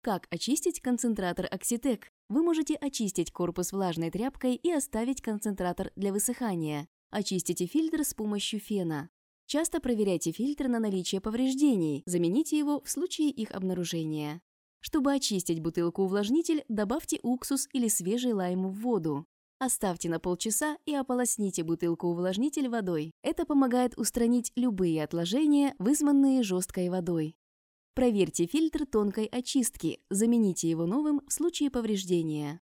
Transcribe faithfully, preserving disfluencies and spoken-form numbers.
Как очистить концентратор Oxitec? Вы можете очистить корпус влажной тряпкой и оставить концентратор для высыхания. Очистите фильтр с помощью фена. Часто проверяйте фильтр на наличие повреждений, замените его в случае их обнаружения. Чтобы очистить бутылку-увлажнитель, добавьте уксус или свежий лайм в воду. Оставьте на полчаса и ополосните бутылку-увлажнитель водой. Это помогает устранить любые отложения, вызванные жесткой водой. Проверьте фильтр тонкой очистки, замените его новым в случае повреждения.